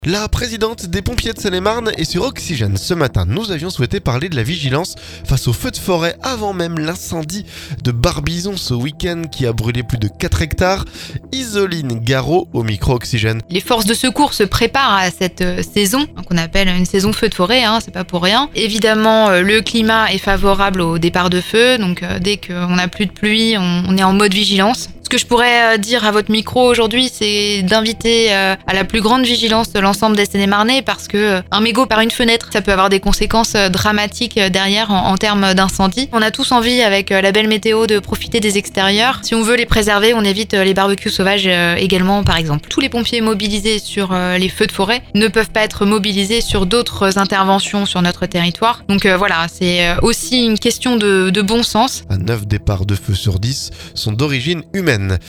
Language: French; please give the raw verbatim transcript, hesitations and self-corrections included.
La présidente des pompiers de Seine-et-Marne est sur Oxygène. Ce matin, nous avions souhaité parler de la vigilance face aux feux de forêt avant même l'incendie de Barbizon ce week-end qui a brûlé plus de quatre hectares. Isoline Garot au micro Oxygène. Les forces de secours se préparent à cette euh, saison, qu'on appelle une saison feu de forêt, hein, c'est pas pour rien. Évidemment, euh, le climat est favorable au départ de feu, donc euh, dès qu'on n'a plus de pluie, on, on est en mode vigilance. Ce que je pourrais euh, dire à votre micro aujourd'hui, c'est d'inviter euh, à la plus grande vigilance de l'ensemble des Seine-et-Marnais parce que euh, un mégot par une fenêtre, ça peut avoir des conséquences euh, dramatiques euh, derrière en, en termes d'incendie. On a tous envie, avec euh, la belle météo, de profiter des extérieurs. Si on veut les préserver, on évite euh, les barbecues sauvages euh, également, par exemple. Tous les pompiers mobilisés sur euh, les feux de forêt ne peuvent pas être mobilisés sur d'autres interventions sur notre territoire. Donc euh, voilà, c'est euh, aussi une question de, de bon sens. neuf départs de feu sur dix sont d'origine humaine.